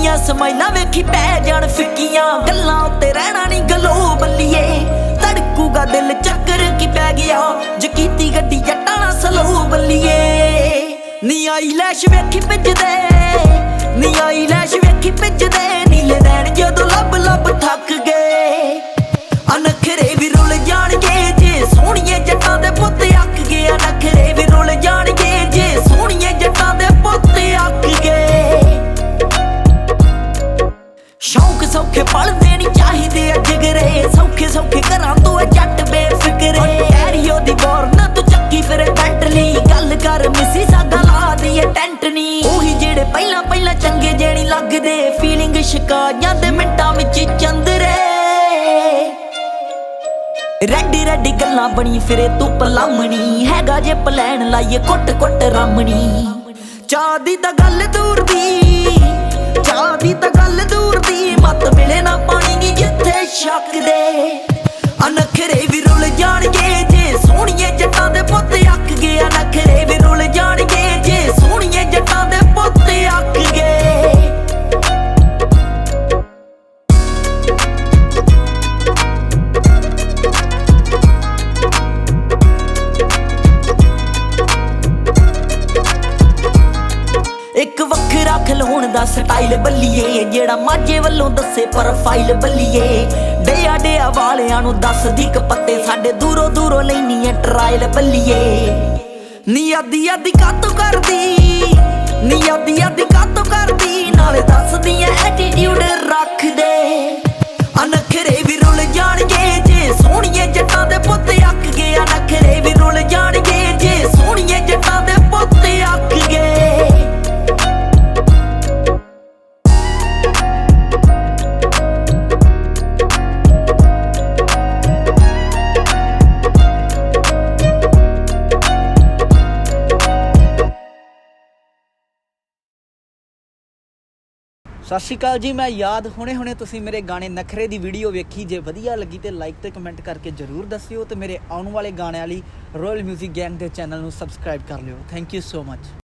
ਦੀਆਂ ਸਮਾਈਲਾਂ ਵੇਖੀ ਪੈ ਜਾਣ ਫਿੱਕੀਆਂ ਗੱਲਾਂ ਉੱਤੇ ਰਹਿਣਾ ਨਹੀਂ ਗਲੋ ਬੱਲੀਏ ਧੜਕੂਗਾ ਦਿਲ ਚੱਕਰ ਕੀ ਪੈ ਗਿਆ ਜੇ ਕੀਤੀ ਗੱਡੀ ਜੱਟਾਂ ਨਾਲ ਸਲੋ ਬੱਲੀਏ ਨੀ ਆਈ ਲੈਸ਼ ਵੇਖੀ ਭਿੱਜਦੇ ਨੀ ਆਈ ਲੈਸ਼ ਵੇਖੀ ਭਿੱਜਦੇ ਨੀਲੇ ਨੈਣ ਜਦੋਂ ਲੱਭ ਲੱਭ ਥੱਕ ਗਏ ਨਖਰੇ ਵੀ ਰੁਲ ਜਾਣਗੇ ਜੇ ਸੋਹਣੀਏ ਜੱਟਾਂ ਦੇ ਪੁੱਤ ਅੱਕ ਗਏ ਨਖਰੇ ਵੀ ਰੁਲ ਜਾਣਗੇ ਜੇ ਸੋਹਣੀਏ ਜੱਟਾਂ ਦੇ ਪੁੱਤ ਅੱਕ ਗਏ ਸ਼ੌਂਕ ਸੌਖੇ ਪਲਦੇ ਨਹੀਂ ਚਾਹੀਦੇ ਜਿਗਰੇ ਸੌਖੇ ਸੌਖੇ ਘਰਾਂ ਤੋਂ ਜੱਟ ਬੇਫਿਕਰੇ ਐਰੀਓ ਦੀ ਬੋਰਨ ਤੂੰ ਚੱਕੀ ਫਿਰ ਬੈਂਟਲੀ ਗੱਲ ਕਰ ਮਿਸੀ ਸਾਡਾ ਲਾ ਦੀਏ ਟੈਂਟ ਨੀ ਉਹੀ ਜਿਹੜੇ ਪਹਿਲਾਂ ਪਹਿਲਾਂ ਚੰਗੇ ਜਿਹੜੀ ਲੱਗਦੇ ਫੀਲਿੰਗ ਸ਼ਿਕਾ ਜਾਂਦੇ ਮਿੰਟਾਂ ਵਿੱਚ ਚੰਦਰੇ ਰੈਡੀ ਰੈਡੀ ਗੱਲਾਂ ਬਣੀ ਫਿਰੇ ਤੂੰ ਪਲਾਮਣੀ ਹੈਗਾ ਜੇ ਪਲੈਨ ਲਾਈਏ ਕੁੱਟ ਕੁੱਟ ਰਾਮਣੀ ਚਾਹ ਦੀ ਤਾਂ ਗੱਲ ਦੂਰ ਦੀ ਚਾਹ ਦੀ ਤਾਂ ਗੱਲ ਦੂਰ ਦੀ ਮੱਤ ਮਿਲੇ ਨਾ ਪਾਣੀ ਨੀ ਜਿੱਥੇ ਸ਼ੱਕ ਦੇ ਨਖਰੇ ਵੀ ਰੁਲ ਜਾਣਗੇ ਜੇ ਸੋਹਣੀਏ ਜੱਟਾਂ ਦੇ ਪੁੱਤ ਅੱਕ ਗਏ ਨਖਰੇ ਵੀ ਰੁਲ ਜਾਣਗੇ ਜੇ ਸੋਹਣੀਏ ਜੱਟਾਂ ਦੇ ਪੁੱਤ ਅੱਕ ਗਏ ਇੱਕ ਵੱਖਰਾ ਖਲੋਣ ਦਾ ਸਟਾਈਲ ਬੱਲੀਏ ਜਿਹੜਾ ਮਾਝੇ ਵੱਲੋਂ ਦੱਸੇ ਪ੍ਰੋਫਾਈਲ ਬੱਲੀਏ ਡਿਆ ਡਿਆ ਵਾਲਿਆਂ ਨੂੰ ਦੱਸਦੀ ਕਪੱਤੇ ਸਾਡੇ ਦੂਰੋਂ ਦੂਰੋਂ ਲੈਣੀ ਐ ਟਰਾਇਲ ਬੱਲੀਏ ਨੀ ਆਦੀ ਆਦੀ ਕਾਤੋਂ ਕਰਦੀ ਨੀ ਆਦੀ ਆਦੀ ਕਾਤੋਂ ਕਰਦੀ ਨਾਲੇ ਦੱਸਦੀ ਐ ਐਟੀਟਿਊਡ ਰੱਖਦੇ ਨਖਰੇ ਵੀ ਰੁਲ ਜਾਣਗੇ ਜੇ ਸੋਹਣੀਏ ਜੱਟਾਂ ਦੇ ਪੁੱਤ ਅੱਕ ਗਏ ਨਖਰੇ ਵੀ ਰੁਲ ਜਾਣਗੇ ਜੇ ਸੋਹਣੀਏ ਜੱਟਾਂ ਦੇ ਪੁੱਤ ਅੱਕ ਗਏ ਸਤਿ ਸ਼੍ਰੀ ਅਕਾਲ ਜੀ। ਮੈਂ ਯਾਦ ਹੁਣੇ ਤੁਸੀਂ ਮੇਰੇ ਗਾਣੇ ਨਖਰੇ ਦੀ ਵੀਡੀਓ ਵੇਖੀ ਜੇ ਵਧੀਆ ਲੱਗੀ ਤੇ ਲਾਈਕ ਤੇ ਕਮੈਂਟ ਕਰਕੇ ਜ਼ਰੂਰ ਦੱਸਿਓ ਤੇ ਮੇਰੇ ਆਉਣ ਵਾਲੇ ਗਾਣਿਆਂ ਲਈ ਰੋਇਲ ਮਿਊਜ਼ਿਕ ਗੈਂਗ ਦੇ ਚੈਨਲ ਨੂੰ ਸਬਸਕ੍ਰਾਈਬ ਕਰ ਲਿਓ। Thank you so much.